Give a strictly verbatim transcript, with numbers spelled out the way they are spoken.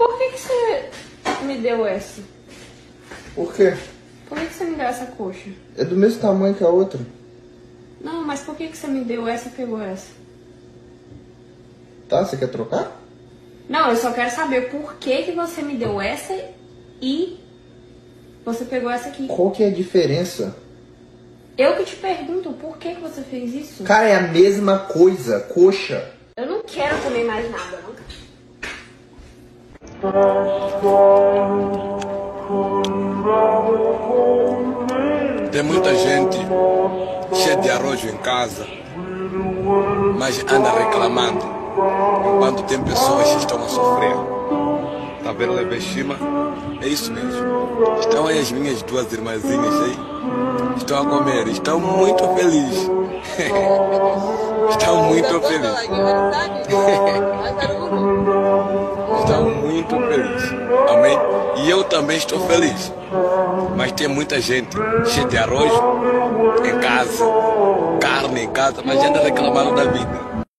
Por que que você me deu essa? Por quê? Por que que você me deu essa coxa? É do mesmo tamanho que a outra. Não, mas por que que você me deu essa e pegou essa? Tá, você quer trocar? Não, eu só quero saber por que que você me deu essa e você pegou essa aqui. Qual que é a diferença? Eu que te pergunto, por que que você fez isso? Cara, é a mesma coisa, coxa. Eu não quero comer mais nada, não. Tem muita gente cheia de arrojo em casa, mas anda reclamando, enquanto tem pessoas que estão a sofrer. Tá vendo lá em cima? É isso mesmo. Estão aí as minhas duas irmãzinhas aí, estão a comer, estão muito felizes. Estão muito felizes. Estão muito felizes. Amém? E eu também estou feliz. Mas tem muita gente cheia de arroz em casa, carne em casa, mas anda reclamando da vida.